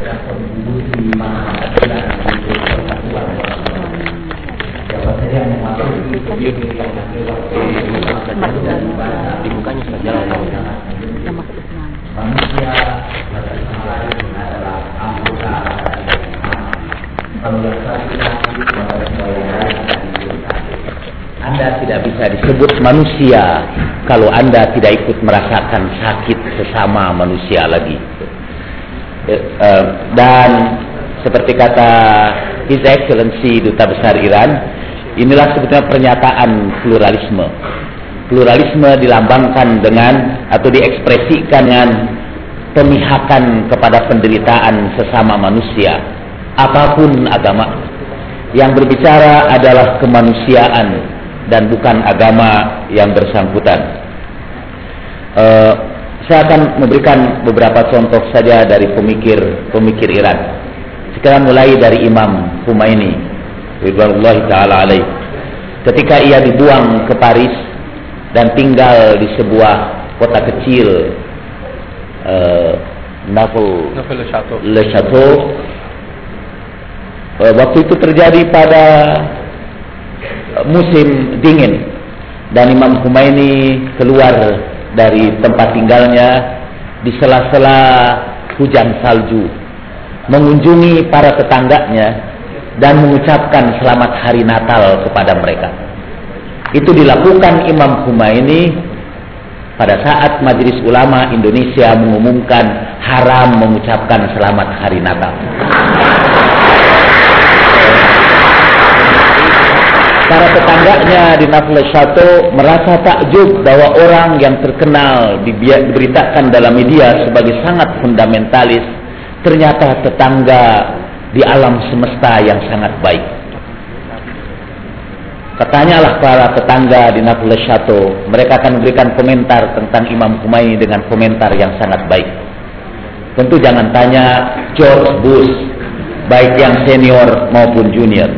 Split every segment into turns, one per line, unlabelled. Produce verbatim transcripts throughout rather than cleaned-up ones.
berkontribusi masyarakat untuk persatuan. Siapa saja yang memasuki video yang dibukanya saja manusia pada saat adalah anggota Anda tidak bisa disebut manusia kalau Anda tidak ikut merasakan sakit sesama manusia lagi. Dan seperti kata His Excellency Duta Besar Iran, inilah sebetulnya pernyataan pluralisme. Pluralisme dilambangkan dengan atau diekspresikan dengan pemihakan kepada penderitaan sesama manusia, apapun agama. Yang berbicara adalah kemanusiaan dan bukan agama yang bersangkutan. Uh, saya akan memberikan beberapa contoh saja dari pemikir-pemikir Iran. Sekarang mulai dari Imam Khomeini, ridwanullahi ta'ala alaih. Ketika ia dibuang ke Paris dan tinggal di sebuah kota kecil, uh, Naples, Le Chateau. Le Chateau. Uh, waktu itu terjadi pada musim dingin dan Imam Khomeini keluar dari tempat tinggalnya di sela-sela hujan salju, mengunjungi para tetangganya dan mengucapkan selamat hari Natal kepada mereka. Itu dilakukan Imam Khomeini pada saat Majelis Ulama Indonesia mengumumkan haram mengucapkan selamat hari Natal. Para tetangganya di Naples Chateau merasa takjub bahwa orang yang terkenal diberitakan dalam media sebagai sangat fundamentalis ternyata tetangga di alam semesta yang sangat baik. Katanyalah para tetangga di Naples Chateau, mereka akan memberikan komentar tentang Imam Khomeini dengan komentar yang sangat baik. Tentu jangan tanya George Bush, baik yang senior maupun junior.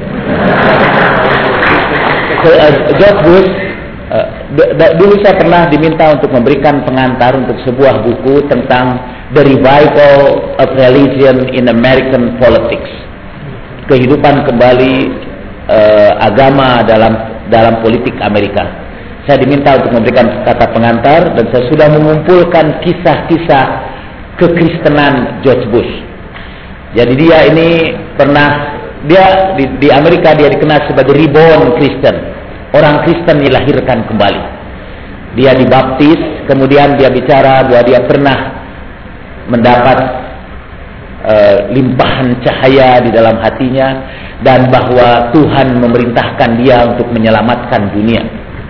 George Bush, uh, dulu saya pernah diminta untuk memberikan pengantar untuk sebuah buku tentang The Revival of Religion in American Politics, kehidupan kembali uh, agama dalam dalam politik Amerika. Saya diminta untuk memberikan kata pengantar dan saya sudah mengumpulkan kisah-kisah kekristenan George Bush. Jadi dia ini pernah Dia di, di Amerika dia dikenal sebagai reborn Kristen. Orang Kristen dilahirkan kembali. Dia dibaptis, kemudian dia bicara bahwa dia pernah mendapat uh, limpahan cahaya di dalam hatinya dan bahwa Tuhan memerintahkan dia untuk menyelamatkan dunia.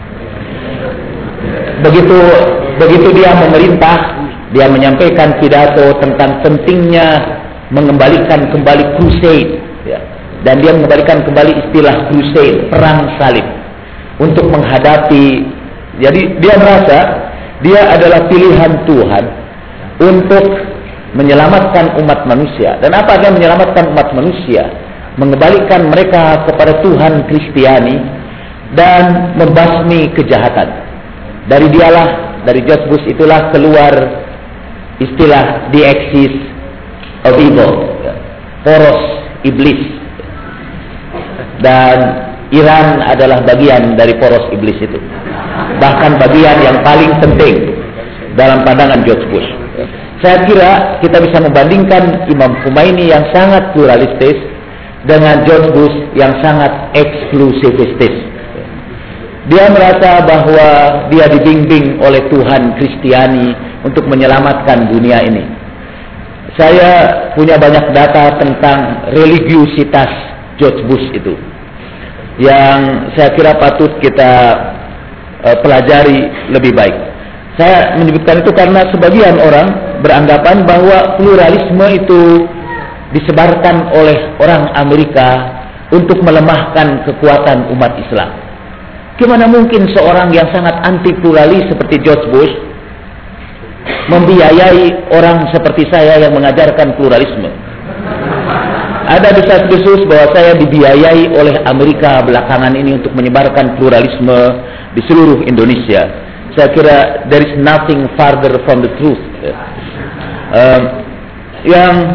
Begitu begitu dia memerintah, dia menyampaikan pidato tentang pentingnya mengembalikan kembali crusade. Ya. Dan dia mengembalikan kembali istilah crusade, perang salib, untuk menghadapi. Jadi dia merasa dia adalah pilihan Tuhan untuk menyelamatkan umat manusia. Dan apa yang menyelamatkan umat manusia? Mengembalikan mereka kepada Tuhan Kristiani dan membasmi kejahatan. Dari dialah, dari George Bush itulah keluar istilah the axis of evil, poros iblis. Dan Iran adalah bagian dari poros iblis itu. Bahkan bagian yang paling penting dalam pandangan George Bush. Saya kira kita bisa membandingkan Imam Khomeini yang sangat pluralistis dengan George Bush yang sangat eksklusivistis. Dia merasa bahwa dia dibimbing oleh Tuhan Kristiani untuk menyelamatkan dunia ini. Saya punya banyak data tentang religiusitas George Bush itu, yang saya kira patut kita uh, pelajari lebih baik. Saya menyebutkan itu karena sebagian orang beranggapan bahwa pluralisme itu disebarkan oleh orang Amerika untuk melemahkan kekuatan umat Islam. Gimana mungkin seorang yang sangat anti pluralis seperti George Bush membiayai orang seperti saya yang mengajarkan pluralisme? Ada desas-desus bahwa saya dibiayai oleh Amerika belakangan ini untuk menyebarkan pluralisme di seluruh Indonesia. Saya kira there is nothing farther from the truth. Um, yang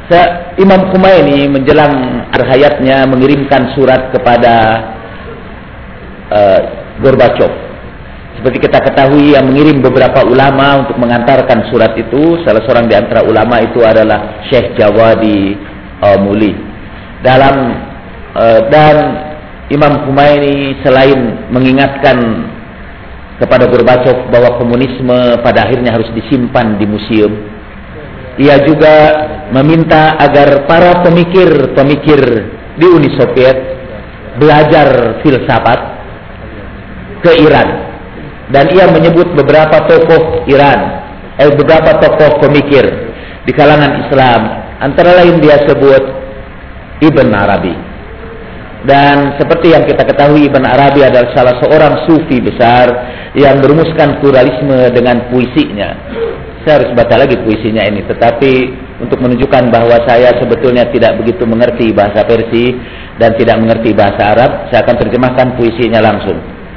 Imam Khomeini menjelang hayatnya mengirimkan surat kepada uh, Gorbachev. Seperti kita ketahui, yang mengirim beberapa ulama untuk mengantarkan surat itu, salah seorang di antara ulama itu adalah Syekh Jawadi uh, Muli. Dalam uh, dan Imam Khomeini selain mengingatkan kepada Gorbachev bahwa komunisme pada akhirnya harus disimpan di museum, ia juga meminta agar para pemikir-pemikir di Uni Soviet belajar filsafat ke Iran. Dan ia menyebut beberapa tokoh Iran, eh, beberapa tokoh pemikir di kalangan Islam. Antara lain dia sebut Ibn Arabi. Dan seperti yang kita ketahui, Ibn Arabi adalah salah seorang sufi besar yang merumuskan pluralisme dengan puisinya. Saya harus baca lagi puisinya ini, tetapi untuk menunjukkan bahwa saya sebetulnya tidak begitu mengerti bahasa Persia dan tidak mengerti bahasa Arab, saya akan terjemahkan puisinya langsung.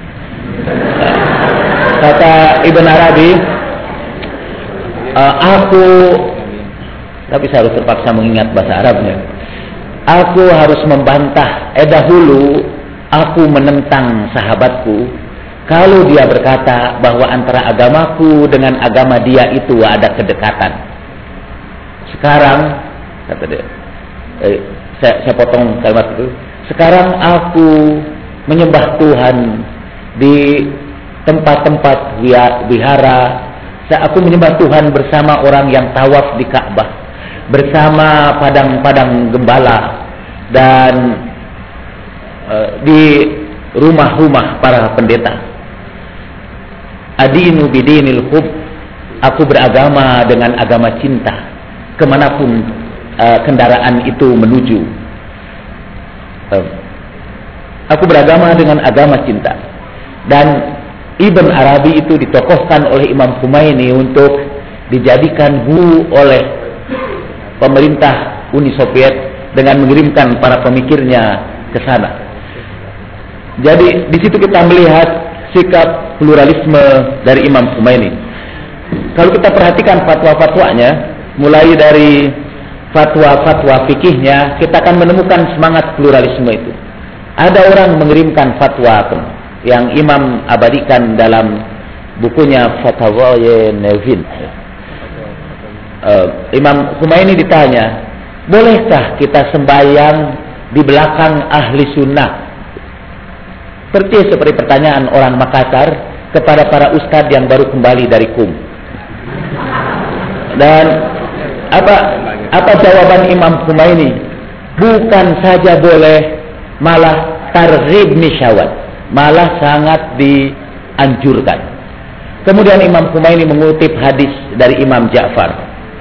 Kata Ibn Arabi, uh, aku, tapi saya harus terpaksa mengingat bahasa Arabnya. Aku harus membantah. Eh dahulu aku menentang sahabatku kalau dia berkata bahwa antara agamaku dengan agama dia itu ada kedekatan. Sekarang, kata dia, eh, saya, saya potong kalimat itu. Sekarang aku menyembah Tuhan di tempat-tempat wihara. Aku menyembah Tuhan bersama orang yang tawaf di Ka'bah, bersama padang-padang gembala, dan uh, di rumah-rumah para pendeta. Adinu bidinil hub, aku beragama dengan agama cinta kemanapun uh, kendaraan itu menuju. Uh, aku beragama dengan agama cinta. Dan Ibn Arabi itu ditokohkan oleh Imam Khomeini untuk dijadikan guru oleh pemerintah Uni Soviet dengan mengirimkan para pemikirnya ke sana. Jadi di situ kita melihat sikap pluralisme dari Imam Khomeini. Kalau kita perhatikan fatwa-fatwanya, mulai dari fatwa-fatwa fikihnya, kita akan menemukan semangat pluralisme itu. Ada orang mengirimkan fatwa yang Imam abadikan dalam bukunya Fatawaye Nevin. Uh, Imam Khomeini ditanya, bolehkah kita sembahyang di belakang ahli sunnah? Seperti seperti pertanyaan orang Makassar kepada para ustadz yang baru kembali dari Kum. Dan apa apa jawaban Imam Khomeini? Bukan saja boleh, malah targhib nisyawat, malah sangat dianjurkan. Kemudian Imam Khomeini mengutip hadis dari Imam Ja'far.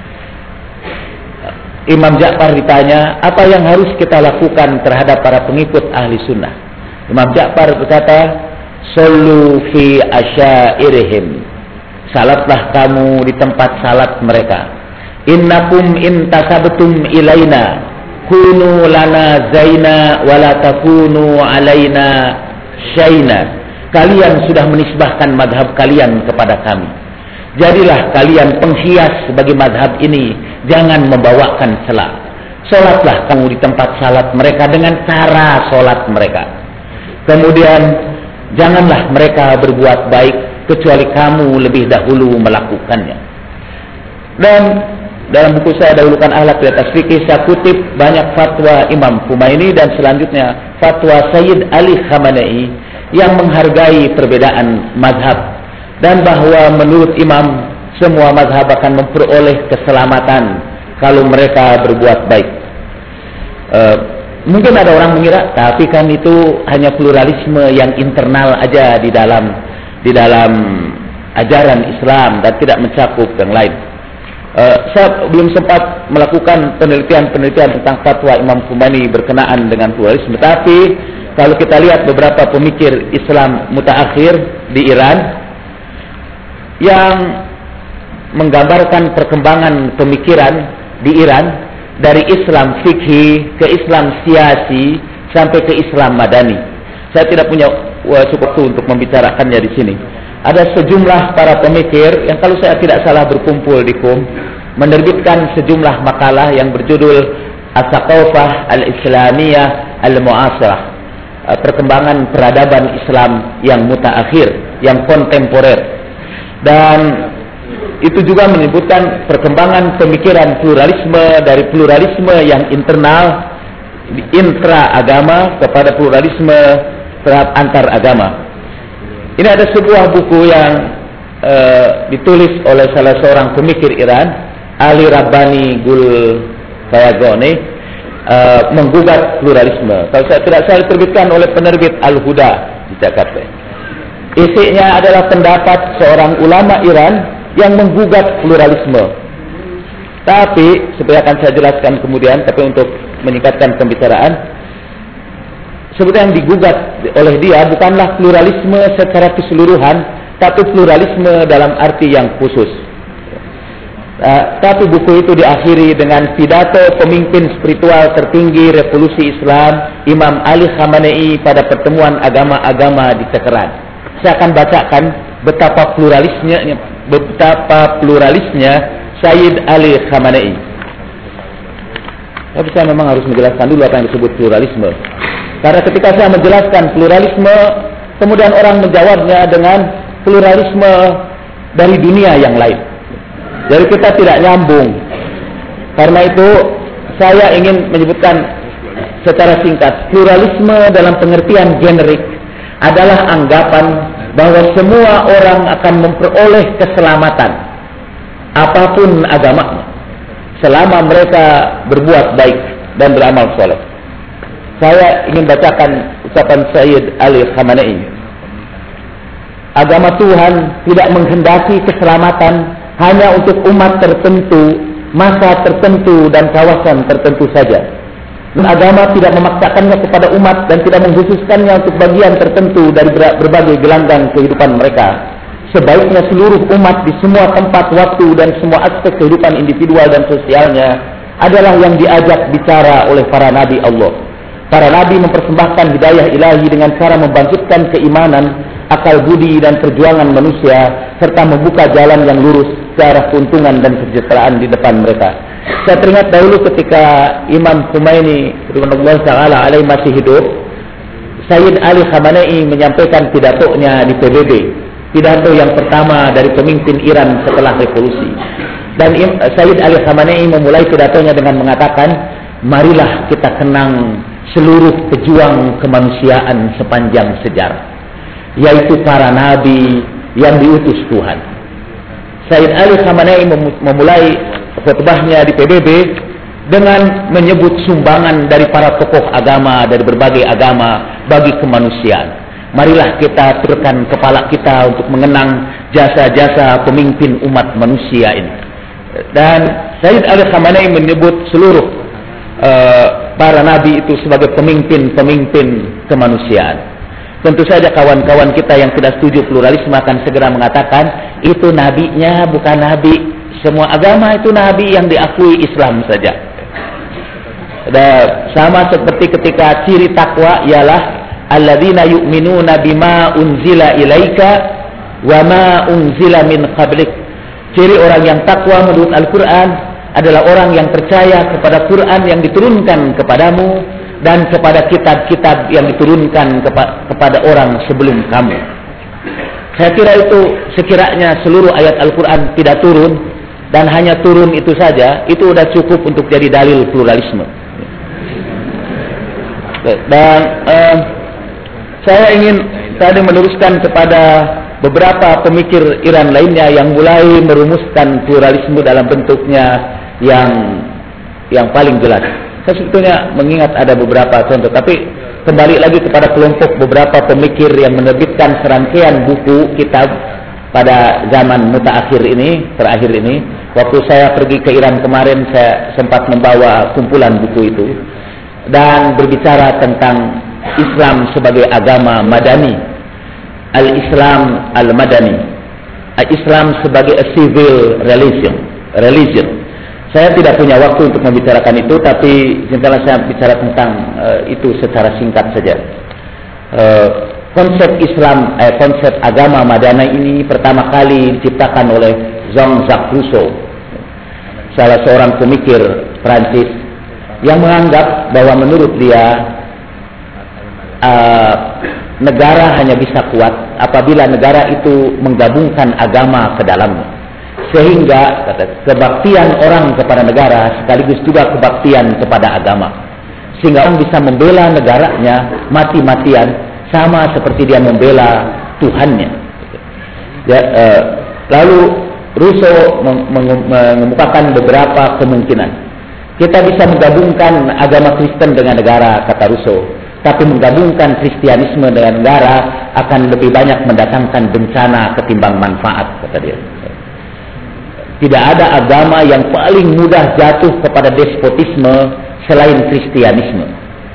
Imam Ja'far ditanya, apa yang harus kita lakukan terhadap para pengikut ahli sunnah? Imam Ja'far berkata, sallu fi asyairihim, salatlah kamu di tempat salat mereka. Innakum intasabtum ilaina kunu lana zaina wala takunu alaina syaina. Kalian sudah menisbahkan madhab kalian kepada kami, jadilah kalian penghias bagi madhab ini, jangan membawakan celah. Solatlah kamu di tempat salat mereka dengan cara solat mereka. Kemudian janganlah mereka berbuat baik kecuali kamu lebih dahulu melakukannya. Dan dalam buku saya Dahulukan Akhlak di Atas Fikih, saya kutip banyak fatwa Imam Khomeini dan selanjutnya fatwa Sayyid Ali Khamenei yang menghargai perbedaan mazhab, dan bahwa menurut Imam semua mazhab akan memperoleh keselamatan kalau mereka berbuat baik. E, mungkin ada orang mengira, tapi kan itu hanya pluralisme yang internal aja di dalam di dalam ajaran Islam dan tidak mencakup yang lain. Uh, saya belum sempat melakukan penelitian-penelitian tentang fatwa Imam Khomeini berkenaan dengan pluralisme. Tapi kalau kita lihat beberapa pemikir Islam mutaakhir di Iran yang menggambarkan perkembangan pemikiran di Iran dari Islam fikih ke Islam siasi sampai ke Islam madani. Saya tidak punya cukup waktu untuk membicarakannya di sini. Ada sejumlah para pemikir yang kalau saya tidak salah berkumpul di Qum, menerbitkan sejumlah makalah yang berjudul As-Saqafah Al-Islamiyah Al-Mu'asirah, perkembangan peradaban Islam yang mutaakhir, yang kontemporer. Dan itu juga menyebutkan perkembangan pemikiran pluralisme dari pluralisme yang internal intra-agama kepada pluralisme terhadap antar agama. Ini ada sebuah buku yang uh, ditulis oleh salah seorang pemikir Iran, Ali Rabbani Gul Fayagoni, uh, menggugat pluralisme. Kalau saya tidak salah diterbitkan oleh penerbit Al-Huda di Jakarta. Isinya adalah pendapat seorang ulama Iran yang menggugat pluralisme. Tapi seperti akan saya jelaskan kemudian, tapi untuk menyingkatkan pembicaraan, sebenarnya yang digugat oleh dia bukanlah pluralisme secara keseluruhan, tapi pluralisme dalam arti yang khusus. Uh, tapi buku itu diakhiri dengan pidato pemimpin spiritual tertinggi revolusi Islam, Imam Ali Khamenei, pada pertemuan agama-agama di Teheran. Saya akan bacakan betapa pluralisnya, betapa pluralisnya Sayyid Ali Khamenei. Tapi saya memang harus menjelaskan dulu apa yang disebut pluralisme. Karena ketika saya menjelaskan pluralisme, kemudian orang menjawabnya dengan pluralisme dari dunia yang lain. Jadi kita tidak nyambung. Karena itu saya ingin menyebutkan secara singkat, pluralisme dalam pengertian generik adalah anggapan bahwa semua orang akan memperoleh keselamatan apapun agamanya, selama mereka berbuat baik dan beramal soleh. Saya ingin bacakan ucapan Sayyid Ali Khamenei. Agama Tuhan tidak menghendaki keselamatan hanya untuk umat tertentu, masa tertentu, dan kawasan tertentu saja. Dan agama tidak memaksakannya kepada umat dan tidak mengkhususkannya untuk bagian tertentu dari berbagai gelanggang kehidupan mereka. Sebaiknya seluruh umat di semua tempat, waktu, dan semua aspek kehidupan individual dan sosialnya adalah yang diajak bicara oleh para nabi Allah. Para nabi mempersembahkan hidayah ilahi dengan cara membangkitkan keimanan, akal budi, dan perjuangan manusia, serta membuka jalan yang lurus ke arah keuntungan dan kesejahteraan di depan mereka. Saya teringat dahulu ketika Imam Khomeini radhiyallahu taala alaihi masih hidup, Sayyid Ali Khamenei menyampaikan pidatonya di P B B. Pidato yang pertama dari pemimpin Iran setelah revolusi. Dan Sayyid Ali Khamenei memulai pidatonya dengan mengatakan, marilah kita kenang seluruh pejuang kemanusiaan sepanjang sejarah, yaitu para nabi yang diutus Tuhan. Sayyid Ali Khamenei memulai khutbahnya di P B B dengan menyebut sumbangan dari para tokoh agama dari berbagai agama bagi kemanusiaan. Marilah kita turunkan kepala kita untuk mengenang jasa-jasa pemimpin umat manusia ini. Dan Sayyid Ali Khamenei menyebut seluruh uh, para nabi itu sebagai pemimpin-pemimpin kemanusiaan. Tentu saja kawan-kawan kita yang tidak setuju pluralisme akan segera mengatakan, itu nabinya bukan nabi. Semua agama itu nabi yang diakui Islam saja. Dan sama seperti ketika ciri takwa ialah alladzina yu'minuna bima unzila ilaika wa ma unzila min qablik. Ciri orang yang takwa menurut Al-Quran adalah orang yang percaya kepada Quran yang diturunkan kepadamu dan kepada kitab-kitab yang diturunkan kepa kepada orang sebelum kamu. Saya kira itu, sekiranya seluruh ayat Al-Quran tidak turun dan hanya turun itu saja, itu sudah cukup untuk jadi dalil pluralisme. Dan eh, saya ingin tadi meneruskan kepada beberapa pemikir Iran lainnya yang mulai merumuskan pluralisme dalam bentuknya yang yang paling jelas. Saya sebetulnya mengingat ada beberapa contoh, tapi kembali lagi kepada kelompok beberapa pemikir yang menerbitkan serangkaian buku kitab pada zaman mutaakhir ini, terakhir ini. Waktu saya pergi ke Iran kemarin, saya sempat membawa kumpulan buku itu dan berbicara tentang Islam sebagai agama madani, al-Islam al-madani, Islam sebagai a civil religion. religion. Saya tidak punya waktu untuk membicarakan itu, tapi sebentar saya bicara tentang uh, itu secara singkat saja. Uh, konsep Islam, eh, konsep agama madani ini pertama kali diciptakan oleh Jean-Jacques Rousseau. salah seorang pemikir Prancis yang menganggap bahwa menurut dia uh, negara hanya bisa kuat apabila negara itu menggabungkan agama ke dalamnya, sehingga kebaktian orang kepada negara sekaligus juga kebaktian kepada agama, sehingga orang bisa membela negaranya mati-matian sama seperti dia membela Tuhannya. Ya, uh, lalu Rousseau mengemukakan beberapa kemungkinan. Kita bisa menggabungkan agama Kristen dengan negara, kata Rousseau. Tapi menggabungkan Kristianisme dengan negara akan lebih banyak mendatangkan bencana ketimbang manfaat, kata dia. Tidak ada agama yang paling mudah jatuh kepada despotisme selain Kristianisme.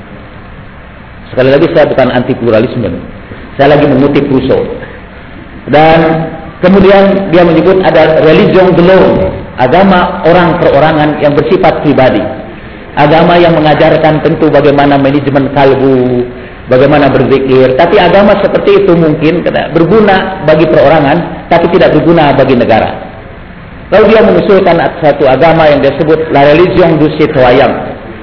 Sekali lagi saya bukan anti pluralisme. Saya lagi mengutip Rousseau. Dan kemudian dia menyebut ada religion de l'homme, agama orang perorangan yang bersifat pribadi. Agama yang mengajarkan tentu bagaimana manajemen kalbu, bagaimana berzikir. Tapi agama seperti itu mungkin berguna bagi perorangan, tapi tidak berguna bagi negara. Lalu dia mengusulkan satu agama yang disebut la religion du citoyen,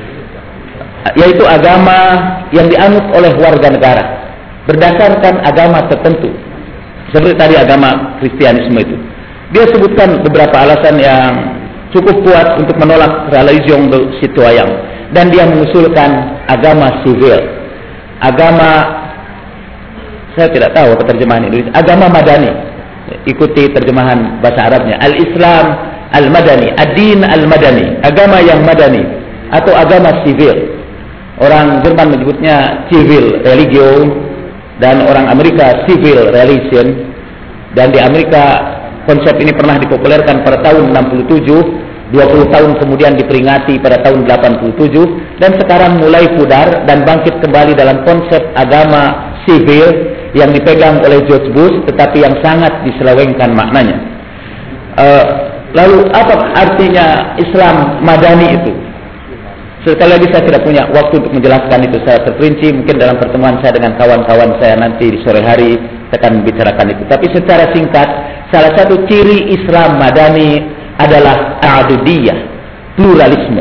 yaitu agama yang dianut oleh warga negara berdasarkan agama tertentu. Seperti tadi agama Kristianisme itu. Dia sebutkan beberapa alasan yang cukup kuat untuk menolak religion de citoyen, dan dia mengusulkan agama sivil, agama, saya tidak tahu terjemahan Indonesia, agama madani. Ikuti terjemahan bahasa Arabnya, al-Islam al-Madani, ad-din al-Madani, agama yang madani atau agama sivil. Orang Jerman menyebutnya civil religion dan orang Amerika civil religion. Dan di Amerika konsep ini pernah dipopulerkan pada tahun enam puluh tujuh, dua puluh tahun kemudian diperingati pada tahun delapan puluh tujuh, dan sekarang mulai pudar dan bangkit kembali dalam konsep agama sivil yang dipegang oleh George Bush, tetapi yang sangat diselewengkan maknanya. Uh, lalu apa artinya Islam madani itu? Sekali lagi saya tidak punya waktu untuk menjelaskan itu secara terperinci. Mungkin dalam pertemuan saya dengan kawan-kawan saya nanti di sore hari saya akan membicarakan itu. Tapi secara singkat, salah satu ciri Islam madani adalah a'dudiyah, pluralisme.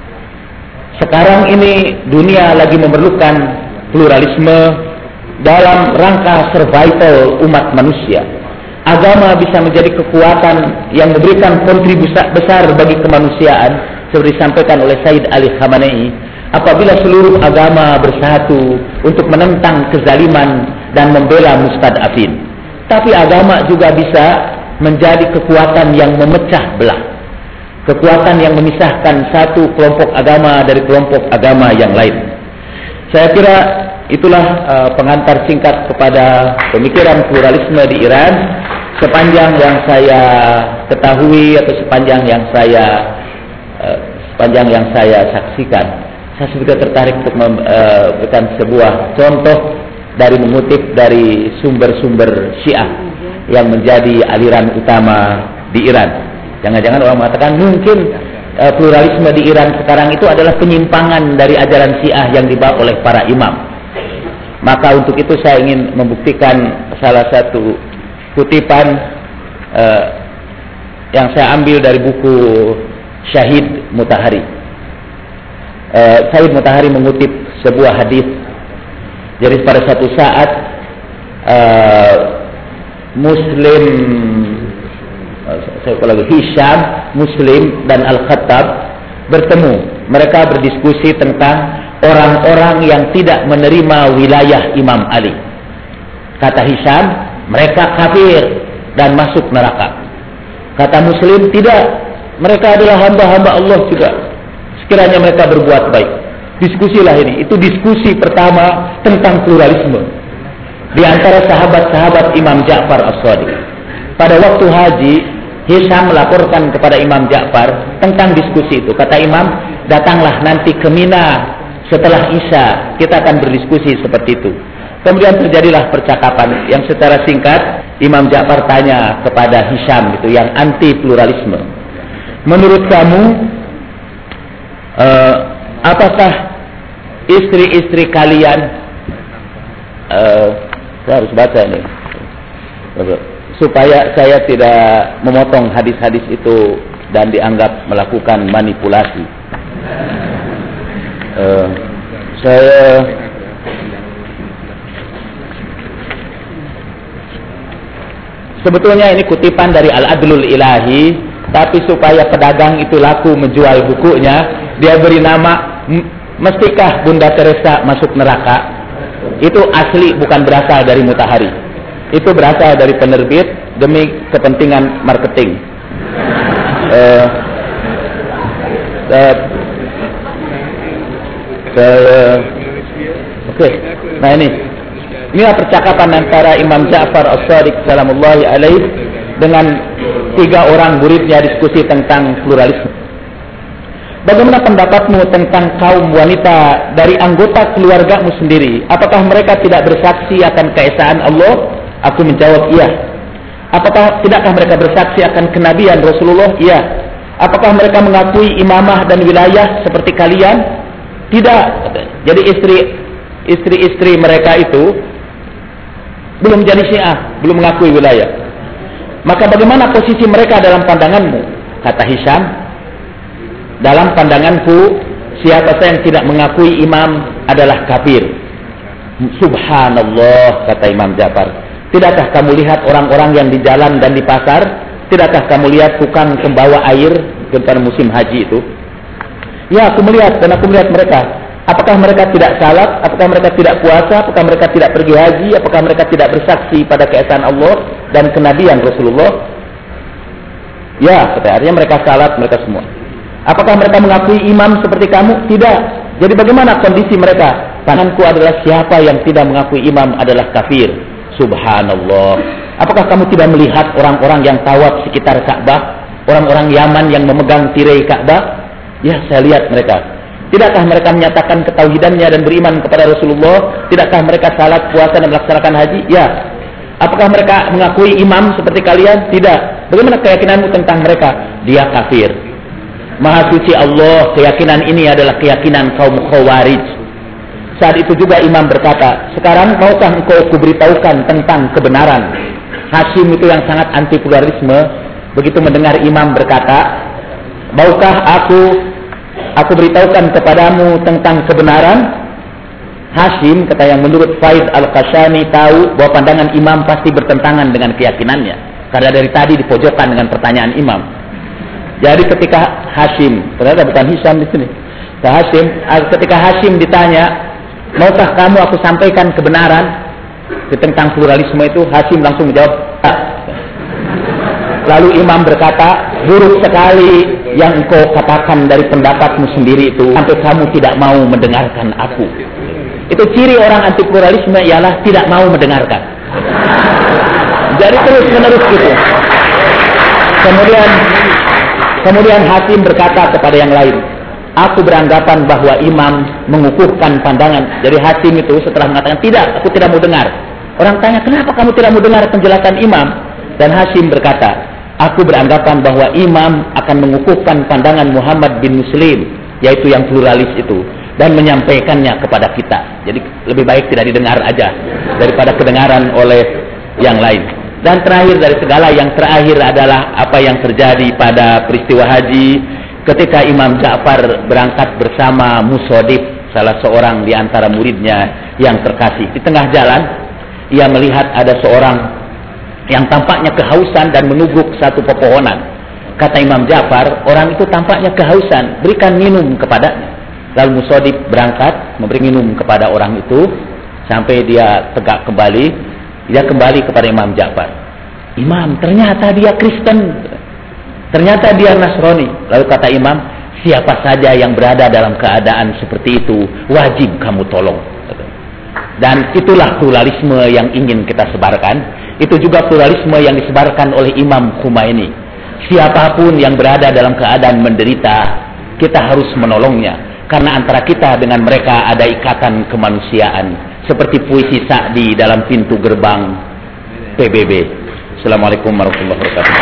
Sekarang ini dunia lagi memerlukan pluralisme dalam rangka survival umat manusia. Agama bisa menjadi kekuatan yang memberikan kontribusi besar bagi kemanusiaan, seperti disampaikan oleh Sayyid Ali Khamenei, apabila seluruh agama bersatu untuk menentang kezaliman dan membela mustad'afin. Tapi agama juga bisa menjadi kekuatan yang memecah belah, kekuatan yang memisahkan satu kelompok agama dari kelompok agama yang lain. Saya kira itulah uh, pengantar singkat kepada pemikiran pluralisme di Iran sepanjang yang saya ketahui atau sepanjang yang saya uh, sepanjang yang saya saksikan. Saya juga tertarik untuk memberikan uh, sebuah contoh dari mengutip dari sumber-sumber Syiah yang menjadi aliran utama di Iran. Jangan-jangan orang mengatakan mungkin uh, pluralisme di Iran sekarang itu adalah penyimpangan dari ajaran Syiah yang dibawa oleh para imam. Maka untuk itu saya ingin membuktikan salah satu kutipan uh, yang saya ambil dari buku Syahid Mutahari. Uh, Syahid Mutahari mengutip sebuah hadis. Jadi pada satu saat uh, Muslim, uh, saya ulang lagi, Hisham, Muslim dan Al-Khattab bertemu. Mereka berdiskusi tentang orang-orang yang tidak menerima wilayah Imam Ali. Kata Hisham, mereka kafir dan masuk neraka. Kata Muslim, tidak, mereka adalah hamba-hamba Allah juga, sekiranya mereka berbuat baik. Diskusilah ini, itu diskusi pertama tentang pluralisme di antara sahabat-sahabat Imam Ja'far As-Shadiq. Pada waktu haji, Hisham melaporkan kepada Imam Ja'far tentang diskusi itu. Kata Imam, datanglah nanti ke Mina setelah Isya, kita akan berdiskusi seperti itu. Kemudian terjadilah percakapan yang secara singkat Imam Ja'far tanya kepada Hisham itu yang anti pluralisme. Menurut kamu, uh, apakah istri-istri kalian, uh, saya harus baca nih supaya saya tidak memotong hadis-hadis itu dan dianggap melakukan manipulasi. Uh, saya sebetulnya ini kutipan dari Al-Adlul Ilahi, tapi supaya pedagang itu laku menjual bukunya, dia beri nama Mestikah Bunda Teresa Masuk Neraka. Itu asli, bukan berasal dari Mutahari. Itu berasal dari penerbit demi kepentingan marketing. Uh, uh, uh, Oke, okay. Nah ini, inilah percakapan antara Imam Ja'far As-Shadiq salamullahi alaih dengan tiga orang muridnya diskusi tentang pluralisme. Bagaimana pendapatmu tentang kaum wanita dari anggota keluargamu sendiri? Apakah mereka tidak bersaksi akan keesaan Allah? Aku menjawab, iya. Apakah tidakkah mereka bersaksi akan kenabian Rasulullah? Iya. Apakah mereka mengakui imamah dan wilayah seperti kalian? Tidak. Jadi istri istri-istri mereka itu belum jadi Syiah, belum mengakui wilayah. Maka bagaimana posisi mereka dalam pandanganmu? Kata Hisham, dalam pandanganku, siapa saja yang tidak mengakui imam adalah kafir. Subhanallah, kata Imam Ja'far. Tidakkah kamu lihat orang-orang yang di jalan dan di pasar? Tidakkah kamu lihat tukang pembawa air pada musim haji itu? Ya, aku melihat, dan aku melihat mereka. Apakah mereka tidak salat? Apakah mereka tidak puasa? Apakah mereka tidak pergi haji? Apakah mereka tidak bersaksi pada keesaan Allah dan kenabian Rasulullah? Ya, artinya mereka salat, mereka semua. Apakah mereka mengakui imam seperti kamu? Tidak. Jadi bagaimana kondisi mereka? Pandanganku adalah siapa yang tidak mengakui imam adalah kafir. Subhanallah. Apakah kamu tidak melihat orang-orang yang tawaf sekitar Ka'bah? Orang-orang Yaman yang memegang tirai Ka'bah? Ya, saya lihat mereka. Tidakkah mereka menyatakan ketauhidannya dan beriman kepada Rasulullah? Tidakkah mereka salat, puasa dan melaksanakan haji? Ya. Apakah mereka mengakui imam seperti kalian? Tidak. Bagaimana keyakinanmu tentang mereka? Dia kafir. Maha suci Allah, keyakinan ini adalah keyakinan kaum Khawarij. Saat itu juga imam berkata, sekarang maukah engkau kuberitahukan tentang kebenaran? Hashim itu yang sangat anti pluralisme, begitu mendengar imam berkata, maukah aku aku beritahukan kepadamu tentang kebenaran? Hashim, kata yang menurut Faid Al-Qashani, tahu bahwa pandangan imam pasti bertentangan dengan keyakinannya, karena dari tadi dipojokkan dengan pertanyaan imam. Jadi ketika Hashim, ternyata bukan Hisham di sini. Hashim, ketika Hashim ditanya, maukah kamu aku sampaikan kebenaran tentang pluralisme itu? Hashim langsung menjawab, tak. Lalu imam berkata, buruk sekali yang engkau katakan dari pendapatmu sendiri itu, sampai kamu tidak mau mendengarkan aku. Itu ciri orang anti pluralisme, ialah tidak mau mendengarkan. Jadi terus menerus gitu. Kemudian Kemudian Hashim berkata kepada yang lain, aku beranggapan bahwa imam mengukuhkan pandangan. Jadi Hashim itu setelah mengatakan, tidak, aku tidak mau dengar. Orang tanya, kenapa kamu tidak mau dengar penjelasan imam? Dan Hashim berkata, aku beranggapan bahwa imam akan mengukuhkan pandangan Muhammad bin Muslim, yaitu yang pluralis itu, dan menyampaikannya kepada kita. Jadi lebih baik tidak didengar aja daripada kedengaran oleh yang lain. Dan terakhir dari segala, yang terakhir adalah apa yang terjadi pada peristiwa haji ketika Imam Ja'far berangkat bersama Musodif, salah seorang di antara muridnya yang terkasih. Di tengah jalan, ia melihat ada seorang yang tampaknya kehausan dan menubruk satu pepohonan. Kata Imam Ja'far, orang itu tampaknya kehausan, berikan minum kepadanya. Lalu Musodif berangkat memberi minum kepada orang itu sampai dia tegak kembali. Dia kembali kepada Imam Ja'far. Imam, ternyata dia Kristen. Ternyata dia Nasrani. Lalu kata Imam, siapa saja yang berada dalam keadaan seperti itu, wajib kamu tolong. Dan itulah pluralisme yang ingin kita sebarkan. Itu juga pluralisme yang disebarkan oleh Imam Khomeini. Siapapun yang berada dalam keadaan menderita, kita harus menolongnya. Karena antara kita dengan mereka ada ikatan kemanusiaan. Seperti puisi Sa'di dalam pintu gerbang P B B. Assalamualaikum warahmatullahi wabarakatuh.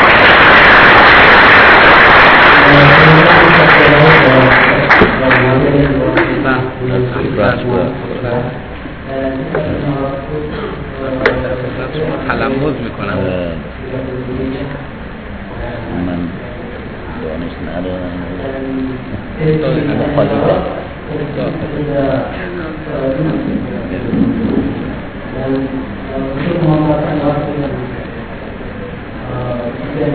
تلمذ میکنم. ada
dan untuk memanfaatkan waktu yang dan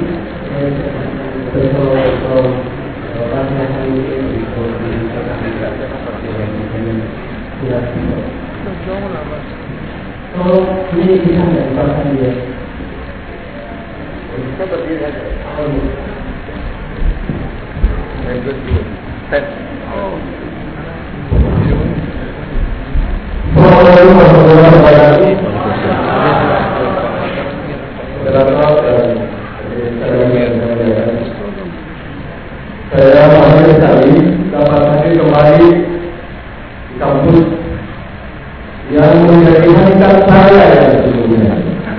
kalau ini bisa nggak dipasang dia? Kita berdiri aja. Very good. Set. Oh. Saya bahagia sekali dapat hadir kembali di kampus yang menjadi habitat saya yang sesungguhnya.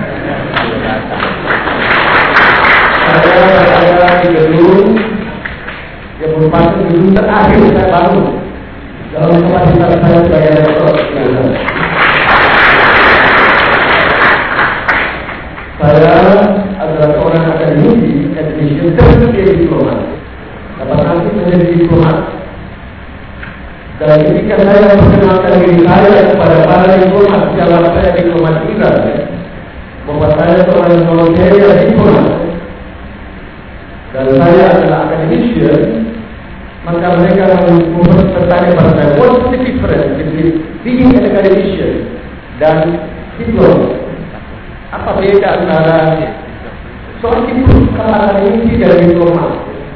Saya berada di gedung yang merupakan gedung terakhir saya bangun dalam kapasitas saya sebagai rektor. Saya adalah seorang akademisi, academician tersedia diplomat. Dapat nanti menjadi diplomat. Dan ketika saya memperkenalkan diri saya kepada para diplomat, dalam saya diplomat Iran, ya, bahwa saya seorang volunteer diplomat, dan saya adalah academician, maka mereka bertanya pada saya, what's the difference between being an academician dan diplomat? Apa beda antara seorang diplomat akademisi dan diplomat?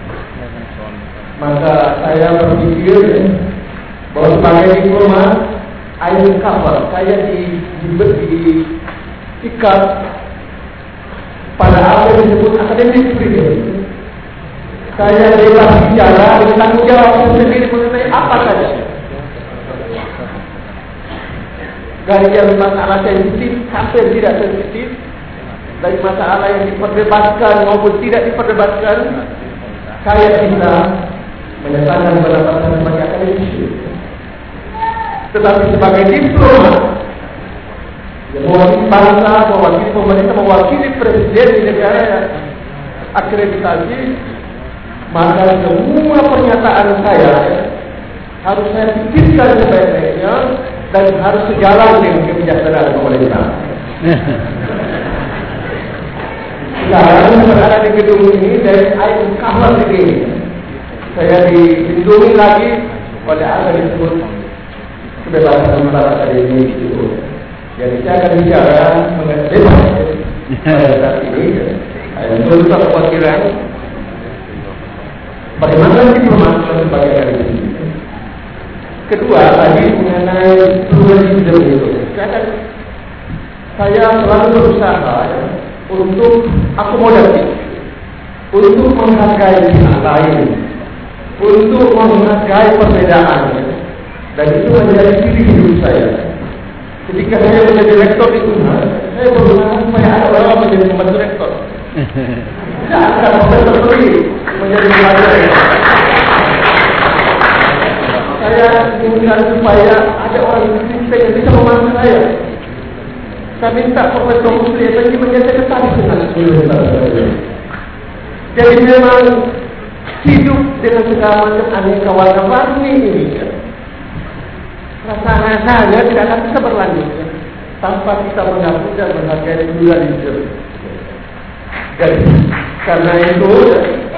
Maka saya berpikir bahwa sebagai diplomat, I will cover, saya di, di, di ikat pada apa yang disebut academic freedom. Saya bebas bicara dengan tanggung jawab sendiri mengenai apa saja. Dari yang masalah sensitif sampai tidak sensitif, dari masalah yang diperdebatkan maupun tidak diperdebatkan, saya bisa menyatakan pendapat saya sebagai akademisi. Tetapi sebagai diplomat, yang mewakili bangsa, mewakili pemerintah, mewakili presiden di negara yang akreditasi, maka semua pernyataan saya harus saya pikirkan sebaik-baiknya dan harus sejalan dengan kebijaksanaan pemerintah. Sekarang berada di gedung ini dan saya cover ini. Saya dilindungi lagi oleh apa yang disebut kebebasan masyarakat ini itu. Jadi saya akan bicara mengenai bebas pada saat ini. Menurut kekhawatiran bagaimana diplomat sebagai akademisi. Kedua, tadi mengenai pluralisme itu. Saya, saya selalu berusaha ya, untuk akomodatif, untuk menghargai pihak lain, untuk menghargai perbedaan, dan itu menjadi ciri hidup saya. Ketika saya menjadi rektor di Unhas, saya berusaha supaya ada orang menjadi pembantu rektor. Tidak ada profesor sendiri menjadi pelajar. Saya inginkan supaya ada orang Kristen yang bisa membantu saya. Saya minta Profesor Musli Effendi menjadi sekretaris saya. Jadi memang hidup dengan segala macam aneka warna-warni ini, ya, rasa-rasanya tidak akan bisa berlanjut ya, tanpa kita mengakui dan menghargai pluralisme. Jadi karena itu ya,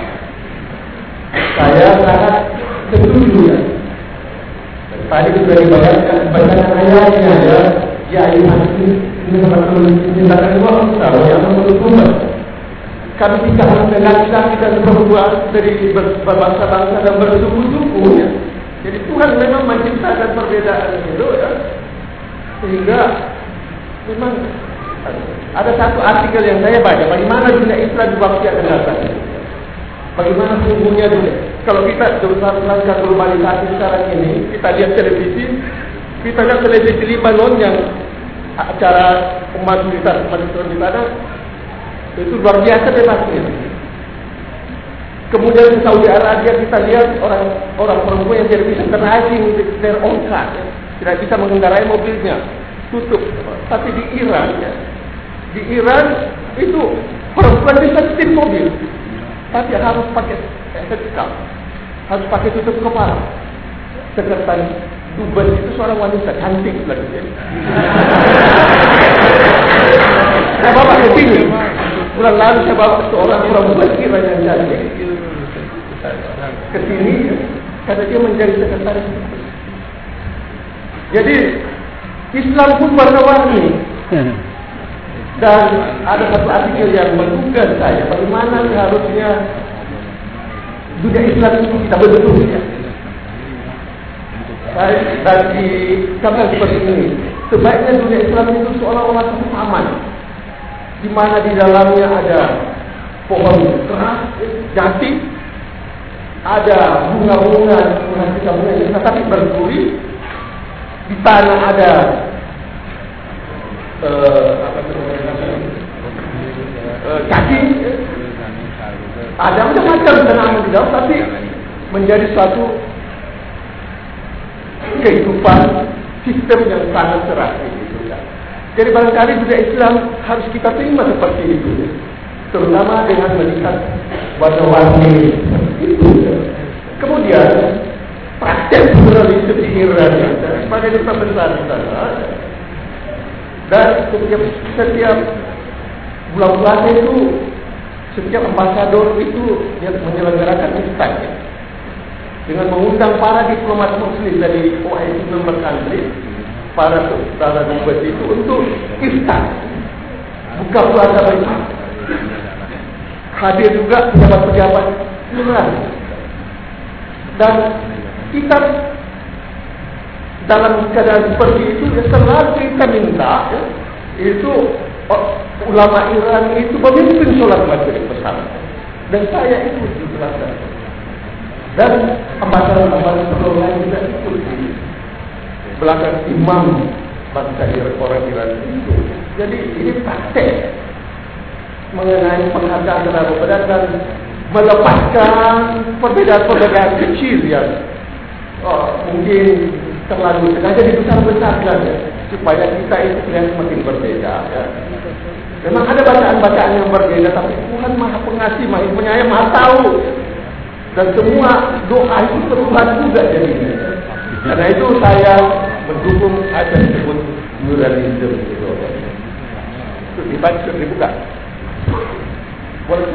saya sangat setuju ya. Tadi sudah dibayangkan bacaan ayatnya ya, ya ini ini sangat mencintakan Allah yang menurut kami tidak hanya laki-laki dan perempuan dari berbangsa-bangsa dan bersuku-suku ya. Jadi Tuhan memang menciptakan perbedaan itu ya. Sehingga memang ada satu artikel yang saya baca, bagaimana dunia Islam di waktu yang akan datang. Bagaimana sungguhnya dunia. Kalau kita berusaha melakukan globalisasi sekarang ini, kita lihat televisi, kita lihat televisi Libanon yang acara umat militar umat Islam di sana, itu luar biasa bebasnya. Kemudian di Saudi Arabia kita lihat orang orang perempuan yang tidak bisa driving their own car, ya, tidak bisa mengendarai mobilnya, tutup. Tapi di Iran, ya, di Iran itu perempuan bisa setir mobil. tapi harus pakai headcap, harus pakai tutup kepala. Sekretaris dubes itu seorang wanita cantik lagi. Saya bawa ke sini. Bulan lalu saya bawa seorang perempuan kiranya cantik ke sini karena dia menjadi sekretaris. Jadi Islam pun warna-warni. Dan ada satu artikel yang menduga saya bagaimana seharusnya dunia Islam itu kita bentuk. Dan di gambar seperti ini, sebaiknya dunia Islam itu seolah-olah satu taman, di mana di dalamnya ada pohon keras, jati, ada bunga-bunga, bunga-bunga yang tetapi berduri. Di tanah ada uh, apa uh, cacing, ada macam-macam tanaman di dalam, tapi menjadi suatu kehidupan sistem yang sangat cerah. Jadi barangkali budaya Islam harus kita terima seperti itu, terutama dengan melihat warna-warni itu. Kemudian praktek pluralisme pikiran sebagai duta besar sana, dan setiap setiap bulan puasa itu setiap ambasador itu yang menyelenggarakan iftar dengan mengundang para diplomat muslim dari O I C member country, para saudara dubes itu untuk iftar buka puasa bersama. Hadir juga pejabat-pejabat luar. Dan kita dalam keadaan seperti itu ya, selalu kita minta ya, itu oh, ulama Iran itu memimpin sholat maghrib bersama, dan saya ikut di belakang, dan ambasador-ambasador lain juga ikut di belakang imam bangsa Iran, orang Iran itu. Jadi ini praktek mengenai penghargaan terhadap perbedaan dan melepaskan perbedaan-perbedaan kecil yang oh, mungkin terlalu sengaja dibesar-besarkan ya, supaya kita itu terlihat semakin berbeda ya. Memang ada bacaan-bacaan yang berbeda, tapi Tuhan Maha Pengasih, Maha Penyayang, Maha Tahu, dan semua doa itu Tuhan juga jadinya. Karena itu saya mendukung apa yang disebut pluralisme itu. Itu dibaca, dibuka. Boleh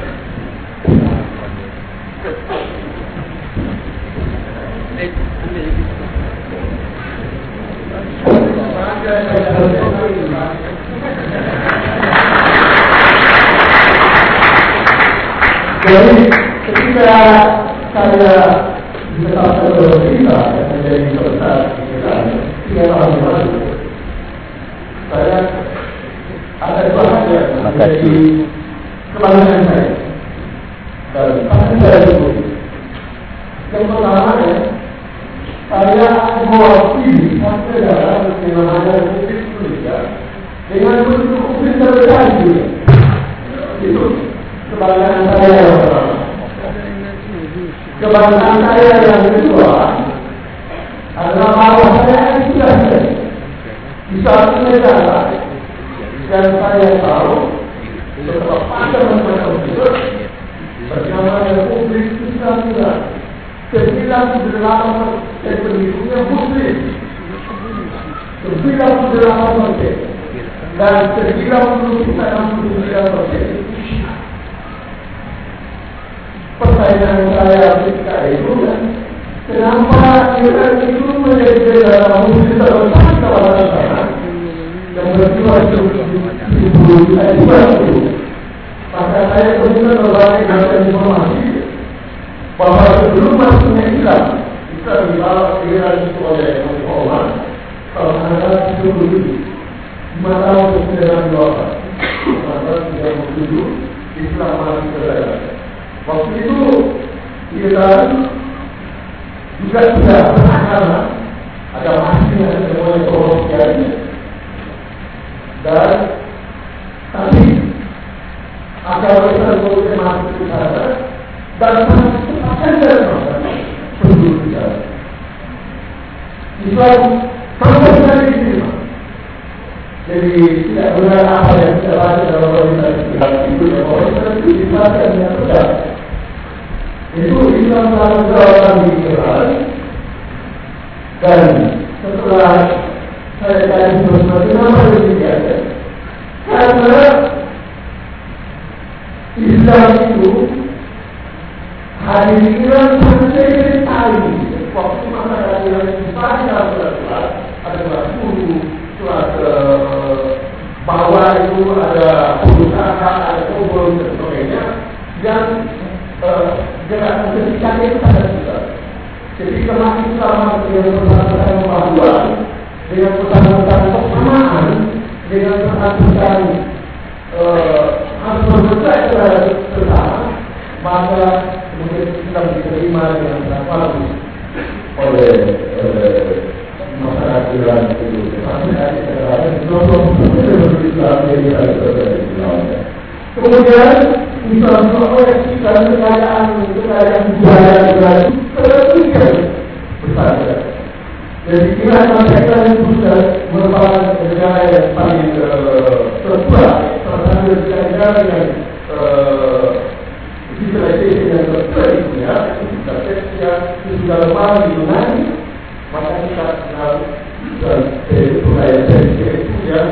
jadi ketika saya ditetapkan oleh kita menjadi peserta kita tiga tahun lalu, saya ada dua hal yang menjadi kebanggaan saya dan pasti saya dukung. Yang pertama ya, saya mewakili partai dalam yang namanya Republik Indonesia dengan bentuk publik terbesar juga. Itu kebanggaan saya yang pertama. Kebanggaan saya yang kedua adalah bahwa saya sudah di suatu negara dan saya tahu betapa pada masa itu bersama Republik Indonesia sembilan puluh delapan persen penduduknya Muslim, sembilan puluh delapan persen, dan sembilan puluh sembilan persen. Pertanyaan saya ketika itu, kenapa Iran itu menjadi negara Muslim terbesar di kawasan sana yang berjumlah sepuluh juta itu? Maka saya kemudian berbagai macam informasi bahwa sebelum masuknya Islam, kita dibawa Iran itu oleh Muhammad tahun tujuh puluh tujuh, lima tahun kemudian dua tahun tiga puluh tujuh Islam masuk ke dalam. Waktu itu Iran juga sudah beragama, ada masjid yang semuanya promosi dan tapi agama Islam boleh masuk ke sana dan masuk akan dari penduduk kita. Islam sama sekali diterima. Jadi tidak benar apa yang kita baca dalam organisasi itu yang organisasi itu dibaca dengan benar. Itu Islam selalu berlawan di Quran. Dan setelah saya tanya sesuatu nama demikian, karena Islam itu hadiran sampai tadi waktu masyarakat yang dibaca berat-berat ada kelas guru, kelas bawah itu ada usaha, ada kubur dan sebagainya, dan gerakan ketika itu sangat besar. Jadi semakin sama dengan pesan-pesan pembaharuan, dengan pesan-pesan persamaan, dengan pesan-pesan harus berbeda bersama, maka kemudian kita diterima dengan sangat bagus oleh masyarakat Iran itu. Kemudian Islam proyeksi dan kekayaan kekayaan budaya Iran terus besar. Jadi Iran mereka itu sudah merupakan negara yang paling tertua, salah satu negara yang civilisasi yang tertua itu ya, civilisasi yang sudah lama di Yunani, maka kita kenal dan budaya itu yang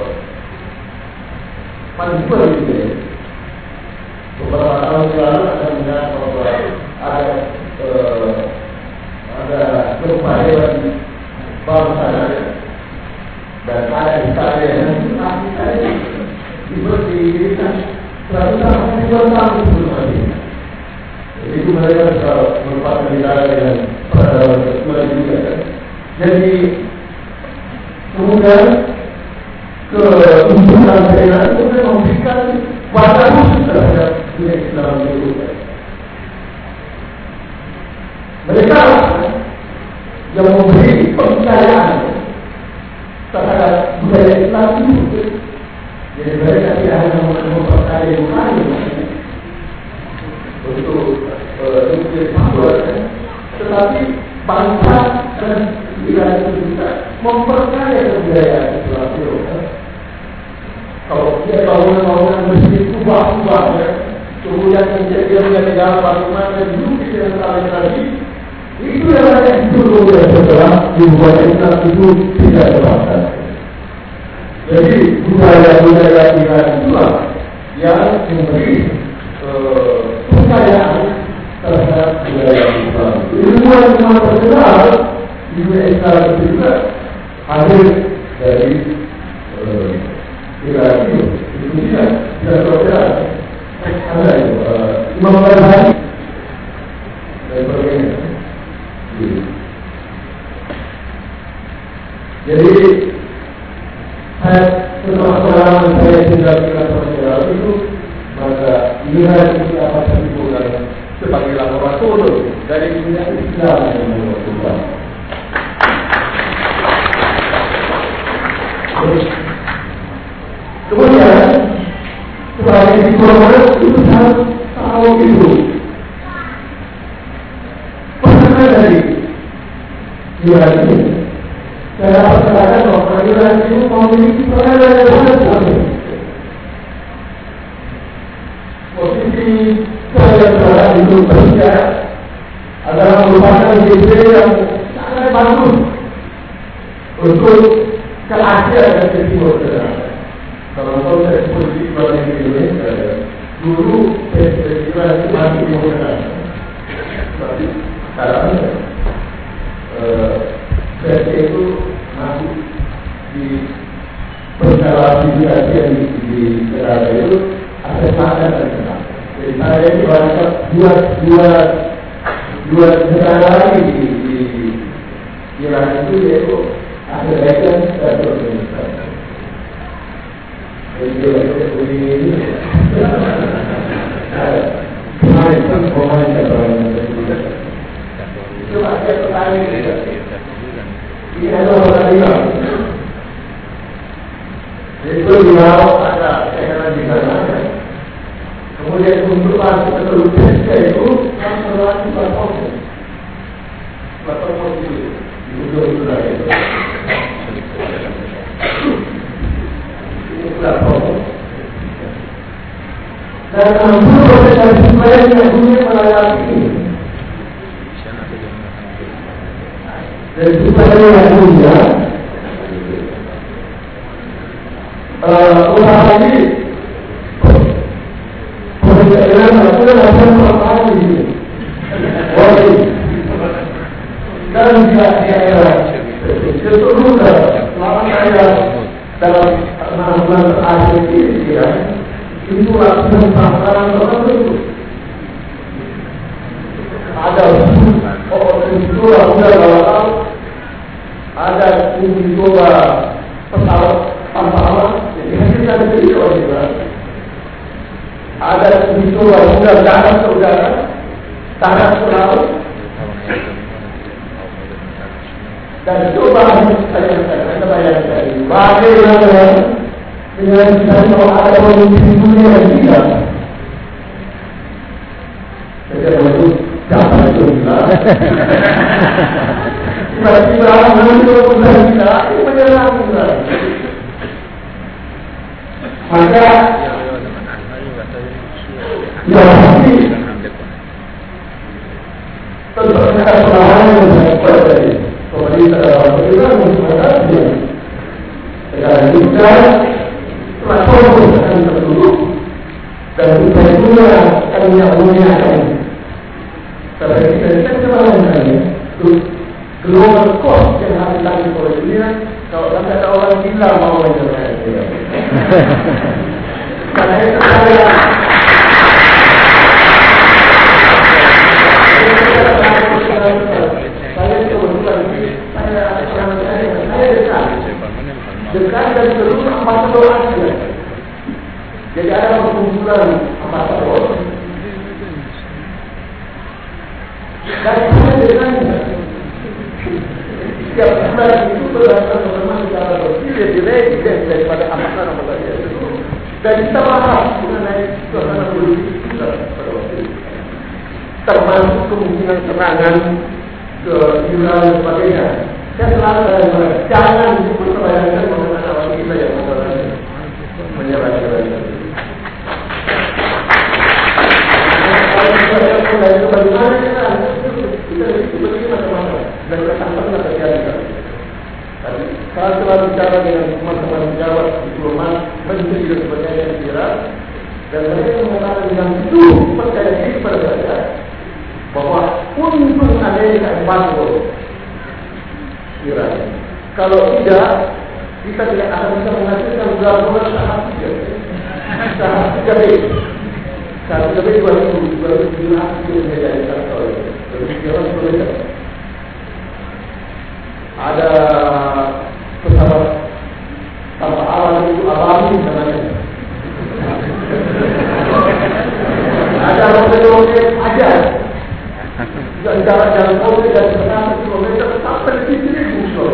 paling tua itu. Beberapa tahun lalu ada melihat bahwa ada eh, ada beberapa hewan bangsa dan ada di sana yang asli diberikan seratus sampai dua tahun sebelum ini. Jadi itu mereka sudah merupakan negara yang peradaban tertua juga. Jadi kemudian ke untungan daerah itu memberikan wadah khusus terhadap dunia Islam itu. Mereka yang memberi kepercayaan terhadap budaya Islam itu. Jadi mereka tidak hanya mempercayai Bukhari untuk untuk Islam, tetapi bangsa dan Iran itu bisa mempercayai budaya Islam itu. Kalau dia bangunan-bangunan masjid kubah-kubah ya, kemudian dia punya negara bagaimana dulu dengan salah tadi, itu yang ada itu kemudian setelah dibuat Islam itu tidak terbatas. Jadi budaya-budaya Iran itulah yang memberi kepercayaan terhadap budaya Islam. Ilmuwan-ilmuwan terkenal di dunia Islam itu juga hadir dari Iran itu, itu dia tidak terkenal. Ada itu Imam Ghazali dan sebagainya. Jadi saya setelah pengalaman saya tinggal di kantor federal itu, maka Iran itu dapat disimpulkan sebagai laboratorium dari dunia Islam yang berkembang. Kemudian sebagai diplomat itu harus tahu itu pesan dari Iran ini. Saya dapat katakan bahwa Iran itu memiliki peran yang sangat penting. Posisi saya sekarang itu kerja adalah merupakan ide yang sangat bagus untuk ke Asia dan ke Timur Tengah. Kalau konteks politik luar negeri Indonesia, dulu perspektifnya itu masih Timur Tengah. Tapi sekarang versi itu masuk di perskalasi yang di negara itu ada sana dan sana. Jadi saya ini banyak dua dua dua negara lagi di di Iran itu yaitu Azerbaijan dan Turkmenistan. Jadi ini ini kemarin kan kemarin saya itu ada pertanyaan. Ini ada orang bilang, itu beliau ada daerah di sana. Kemudian untuk masuk ke Indonesia itu yang berlaku berpose, berpose itu, di ujung itu lagi. yang dunia melayani ini. Dan supaya yang dunia usaha ini perjalanan aku dan aku melakukan ini. Wajib. Dan dia dia seluruh selama saya dalam enam bulan terakhir ini ya, itu lakukan tantangan tertentu. Ada orang itu sudah bawa ada uji coba pesawat tanpa awak, jadi kita ada video juga. Ada uji coba udara darat ke udara, darat ke laut, dan coba saya saya bayangkan bagaimana dengan kalau ada pemimpin dunia yang tidak. Saya baru dapat itu juga. Tiba-tiba muncul usaha kita, itu menyerang juga. Maka, ya pasti, tentu saja pengalaman yang saya buat dari pemerintah pemerintah mengatasi negara kita telah fokus akan tertutup dan kita juga akan menyambungkan karena kita tidak kemana-mana global cost yang harus ditanggung oleh dunia. Kalau sampai ada orang gila mau menjelaskan karena itu saya saya kebetulan saya saya saya dekat dekat dari seluruh ambasador Asia. Jadi ada perkumpulan ambasador dari mana dengannya. Setiap bulan itu berdasarkan teman-teman secara bersih lebih daripada ambasador-ambasador itu. Dan kita bahas mengenai suasana politik kita pada waktu itu. Termasuk kemungkinan serangan ke Iran dan sebagainya. Saya selalu berkata, jangan diperbayangkan mengenai orang kita yang menyerang Iran. Kalau bagaimana kita kita itu begini macam-macam dan kesempatan terjadi. Tapi kalau selalu bicara dengan teman-teman pejabat diplomat, menteri dan sebagainya di Iran, dan mereka mengatakan yang itu percaya diri pada saya bahwa untuk Amerika embargo Iran, kalau tidak kita tidak akan bisa menghasilkan beberapa tahap tiga, tahap tiga B. Tahap tiga B dua ribu dua ribu tujuh belas itu menjadi tahap berbicara seperti ada pesawat tanpa awak itu alami namanya. Ada roket-roket aja. Dan jarak-jarak roket dari seratus kilometer sampai di sini musuh.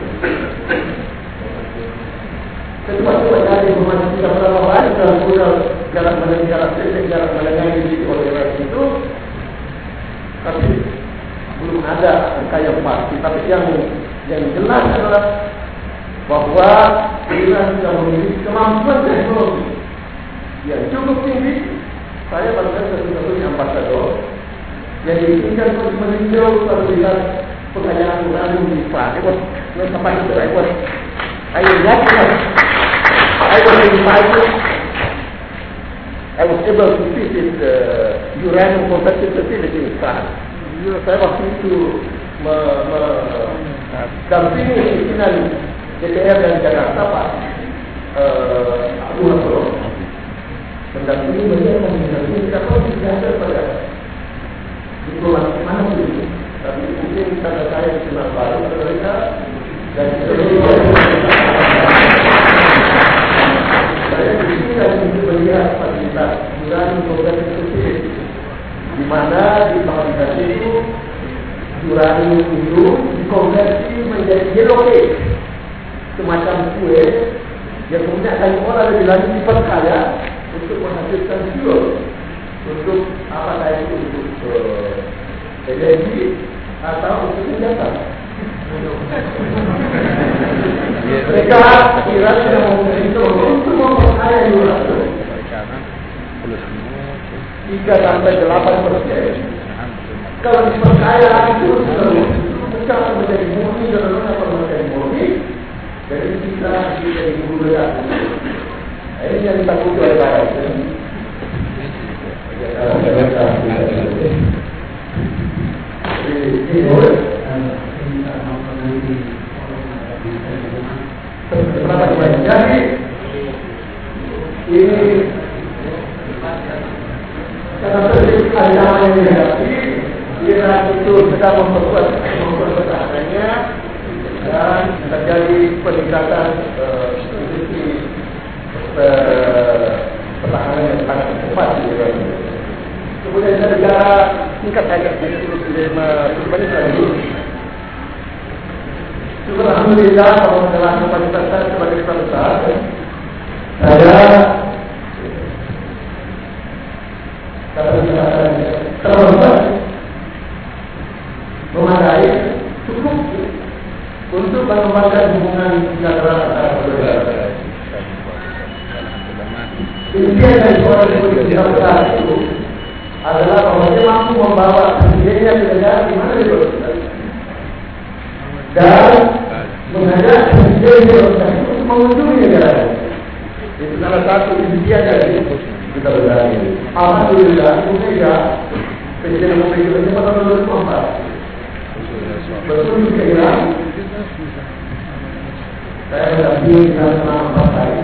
Kecuali dari informasi kita berapa banyak dalam udara jarak menengah jarak pendek jarak menengah yang dimiliki oleh Iran itu, tapi belum ada angka yang pasti. Tapi yang yang jelas adalah bahwa Iran sudah memiliki kemampuan teknologi yang cukup tinggi. Saya bahkan satu-satunya ambasador yang diizinkan untuk meninjau lalu lihat pengayaan uranium di Iran. It was not sampai itu. I was I was walking. I was invited. I was able to visit the uranium production facility in France. Saya waktu itu mendampingi pimpinan D P R dan Jakarta Pak Abu Hasro, mendampingi beliau mendampingi kita pun tidak ada pada diplomat mana pun, tapi mungkin karena saya dikenal baru mereka dan saya di sini dan untuk melihat fasilitas uranium production facility, di mana di fabrikasi itu uranium itu dikonversi menjadi yellow cake, semacam kue yang kemudian akan diolah lebih lanjut diperkaya untuk menghasilkan fuel untuk apa tadi itu untuk uh, energi atau untuk senjata. Mereka Iran sudah memiliki untuk memperkaya uranium. tiga sampai delapan persen. Kalau diperkaya itu bukan menjadi murni dan apa menjadi murni, jadi kita menjadi guru besar. Ini yang ditakuti oleh para jadi ini karena terjadi ancaman yang dihadapi, Iran itu sedang memperkuat memperbesarkannya dan terjadi peningkatan institusi pertahanan yang sangat cepat di Iran. Kemudian saya bicara singkat saja untuk berbanding lagi. Alhamdulillah, kalau dalam kapasitas saya sebagai kepala besar, saya terlambat memadai cukup untuk mengembangkan hubungan bilateral antara kedua negara. Intinya dari seorang yang besar itu adalah bahwa dia mampu membawa presidennya ke negara di mana dia berada dan mengajak presidennya untuk mengunjungi negara. Itu salah satu intinya dari kita berada ini. Alhamdulillah, Indonesia Presiden Republik Indonesia pada dua ribu empat berkunjung ke Iran. Saya mendampingi dalam selama empat hari.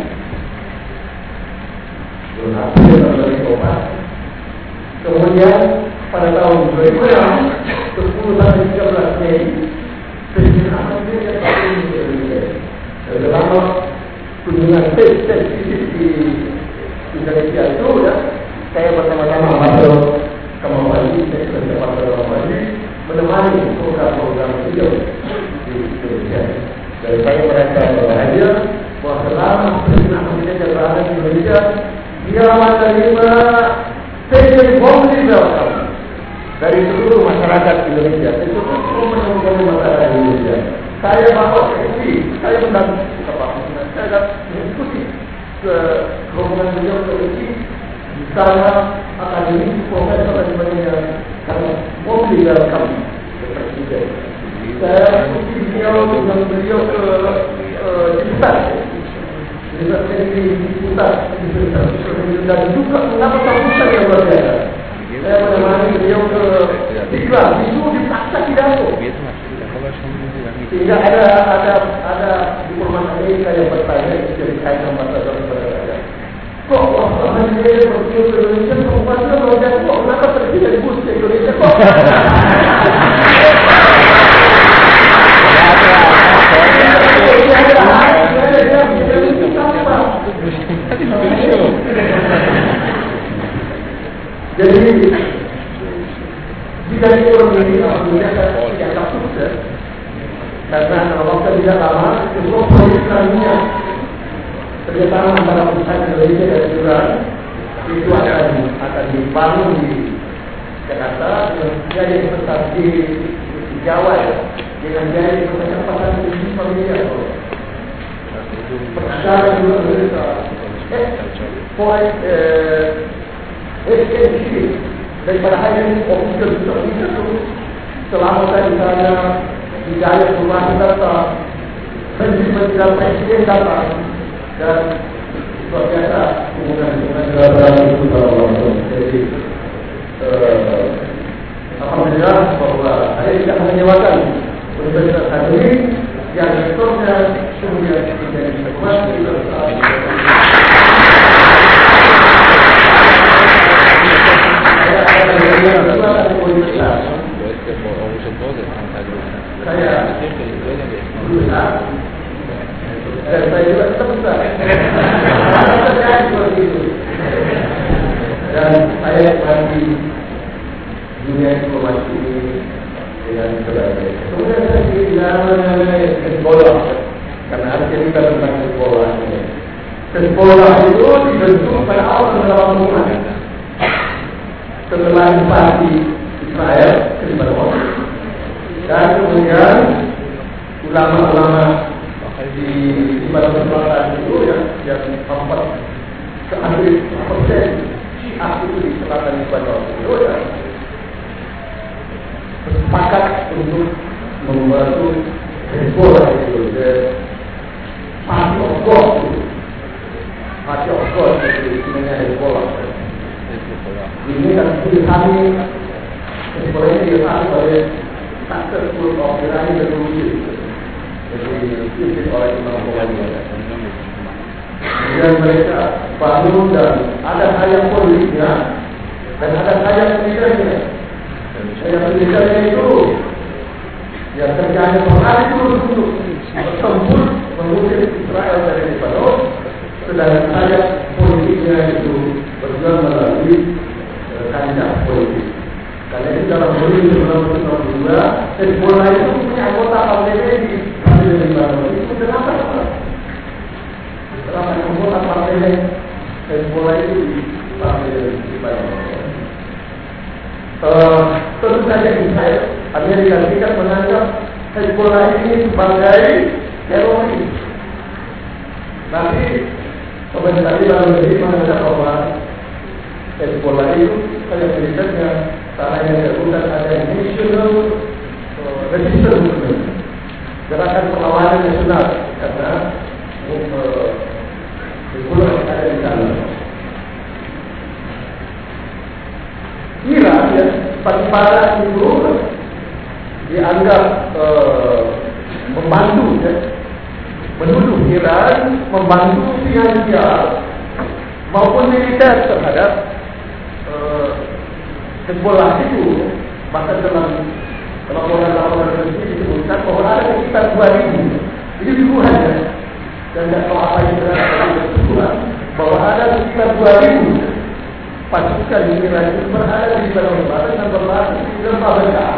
April dua ribu empat. Kemudian pada tahun dua ribu enam, sepuluh sampai tiga belas Mei, Presiden Ahmad Yahya berkunjung ke Indonesia. Selama kunjungan tes-tes di Indonesia itu, ya, saya bersama-sama masuk ke Mawali, saya sudah dapat ke Mawali, menemani program-program beliau di Indonesia. Dan saya merasa bahagia bahwa selama Presiden Ahmad Yahya berada di Indonesia, dia menerima very warmly welcome dari seluruh masyarakat Indonesia, seluruh masyarakat Indonesia. Saya bawa sesi, saya mendampingi ke Pak Presiden, saya akan diskusi ke rombongan beliau ke sesi di sana akademik, profesor dan sebagainya, karena warmly welcome ke Presiden. Saya diskusi beliau dengan beliau ke Jepang. Jadi di pusat, di pusat, dan juga mengapa sambutan yang luar biasa. Saya menemani beliau ke Iqbal, itu dipaksa pidato. Sehingga ada ada ada diplomat Amerika yang bertanya dari kain ambasador berkata, kok orang Indonesia berkunjung ke Indonesia, kemudian luar biasa kok kenapa Presiden Bush ke Indonesia kok? Jadi jika diurut ini alhamdulillah saya tidak sukses karena dalam waktu tidak lama semua proyek lainnya kerjasama antara perusahaan Indonesia dan Iran itu akan akan dibangun di Jakarta dengan biaya investasi di Jawa ya, dengan biaya investasi empat ratus lima miliar dolar. Perdagangan juga Indonesia. Eh, poin S N C daripada hanya official bisa selama saya di sana hidayah rumah datang, menteri-menteri presiden datang dan luar biasa hubungan-hubungan negara itu dalam jadi alhamdulillah bahwa saya tidak menyewakan universitas akademik yang rektornya kemudian menjadi sekolah saya berusaha dan saya juga tetap berusaha dan saya mandi dunia diplomasi dengan sebagainya. Kemudian saya di dalam sekolah karena artinya kita tentang sekolah ini. Sekolah itu dibentuk pada awal dalam hubungan setelah invasi Israel ke Lebanon dan kemudian ulama-ulama di Lebanon Selatan itu yang yang empat ke akhir persen Syiah itu Selatan Lebanon itu ya sepakat untuk membantu Hezbollah itu, Party of God, Party of God itu namanya Hezbollah. Ini kan dihami Hezbollah ini dihami oleh successful of Iranian Revolution, jadi dipimpin oleh Imam Khomeini. Dan mereka bangun dan ada sayap politiknya dan ada sayap militernya. Sayap militernya itu yang kerjanya mengalir untuk bertempur mengusir Israel dari Lebanon, sedangkan sayap politiknya itu berjuang melalui kandidat politik. Karena itu dalam politik dalam tahun dua, Hezbollah itu punya anggota partai di partai Lebanon itu kenapa? Kenapa anggota partai Hezbollah itu di partai Lebanon? Tentu saja Israel, Amerika Serikat menganggap Hezbollah ini sebagai teroris. Tapi pemerintah Iran sendiri menganggap bahwa Hezbollah itu kayak militernya, karena yang disebutkan ada national resistance movement, gerakan perlawanan nasional, karena Hezbollah ada di sana. Iran ya, bagi para itu dianggap uh, membantu ya, menuduh Iran membantu finansial maupun militer terhadap uh, Hezbollah itu. Maka dalam laporan-laporan tersebut disebutkan bahwa ada sekitar dua ribu, ini tuduhan ya, dan tidak tahu apa yang berada tuduhan bahwa ada sekitar dua ribu pasukan di Iran itu berada di Lebanon Barat dan berlatih di Lembah Bekah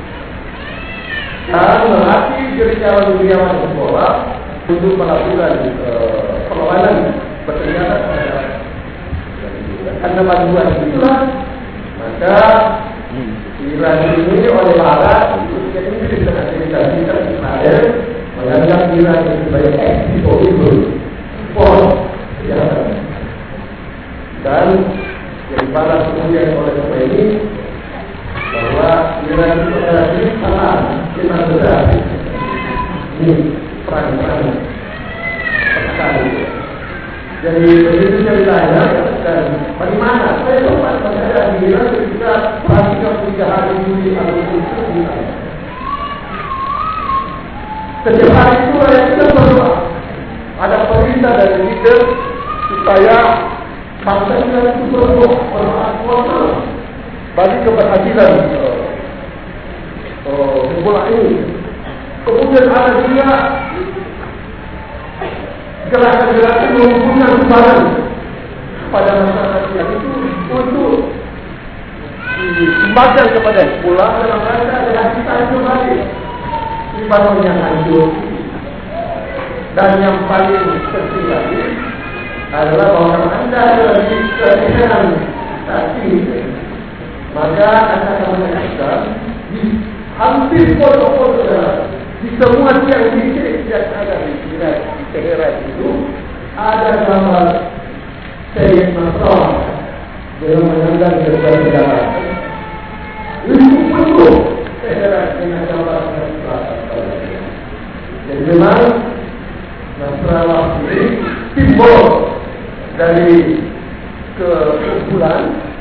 dan melatih gerilyawan-gerilyawan Hezbollah untuk melakukan uh, perlawanan bersenjata terhadap karena bantuan itulah maka Iran ini oleh Barat khususnya Inggris dengan Amerika Serikat Israel menganggap Iran itu sebagai ex-disorder for kejahatan dan yang balas kemudian oleh Khomeini bahwa Iran itu adalah jenis salah kita besar ini perang-perang sekali. Jadi begitu ceritanya dan bagaimana saya sempat berada di Iran ketika perang tiga puluh tiga hari Juli Agustus itu setiap hari itu rakyat kita berdoa ada perintah dari leader supaya bangsa kita itu berdoa berdoa bagi keberhasilan Hezbollah ini. Kemudian ada juga gerakan-gerakan mengumpulkan sumbangan kepada masyarakat yang itu untuk disumbangkan kepada Hezbollah dalam rangka adalah kita itu lagi Lebanon yang hancur. Dan yang paling penting lagi adalah bahwa Anda adalah di keadaan saat ini, maka Anda akan menyaksikan di hampir pondok-pondok di semua tiang listrik yang ada di Teheran itu ada gambar Sayyid Nasrallah dengan menandang gerbang negara. Itu penuh Teheran dengan gambar Nasrallah. Jadi memang Nasrallah ini simbol dari keunggulan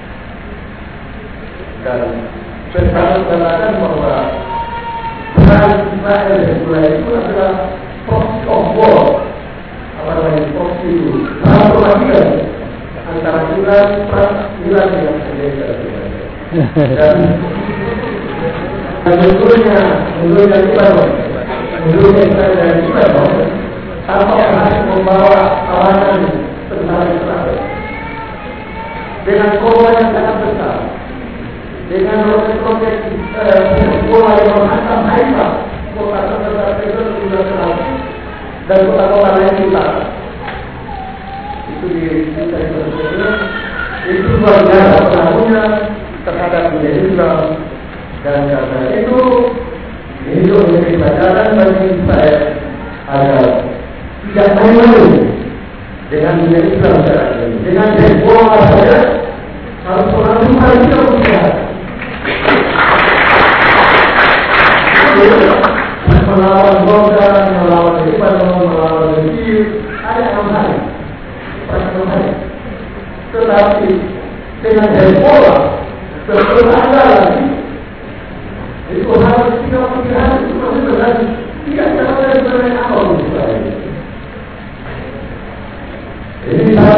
dan berkata-kata bahwa perang Israel dan Hezbollah itu adalah proxy of war, apa namanya proxy itu perang perwakilan antara Iran, perang Iran dengan Amerika dan menurutnya menurutnya Lebanon, menurutnya Israel dan Lebanon tanpa harus membawa tawanan tentara Israel dengan korban yang sangat besar, dengan roket-roket bola yang menghantam Haifa, kota-kota Israel sudah terlalu, dan kota-kota lain juga. Itu di kita itu luar biasa pengaruhnya terhadap dunia Islam, dan karena itu ini juga menjadi pelajaran bagi saya agar tidak main-main dengan dunia Islam sekarang ini. Dengan Hezbollah saja harus selalu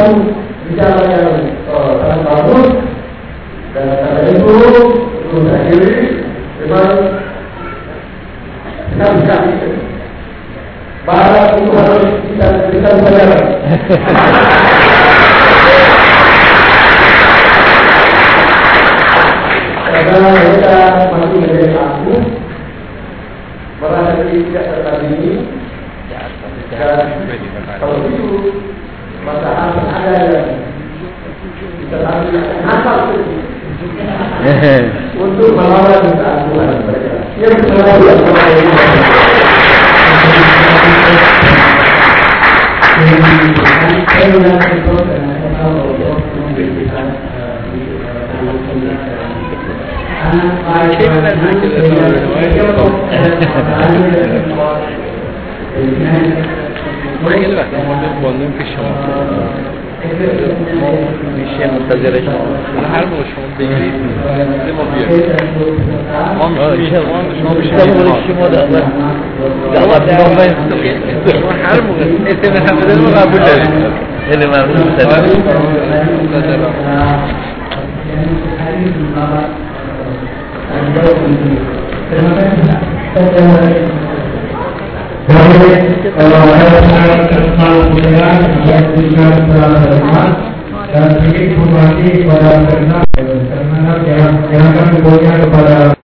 dalam bicara yang sangat bagus dan karena itu untuk saya kiri memang kita bisa barat itu harus kita kita pelajaran. Karena kita masih menjadi aku merasa tidak tertandingi dan kalau itu maka akan ada yang kita ambil nakal untuk melawan keagungan mereka. Yang kedua
Bayılır. Bunun kışımı. میشه منتظر شما هر موقع شما بگیرید ما بیارید ما شما میشه شما هر موقع اسم همه رو قبول دارید خیلی ممنون
dan sedikit informasi kepada karena jangan jangan kepada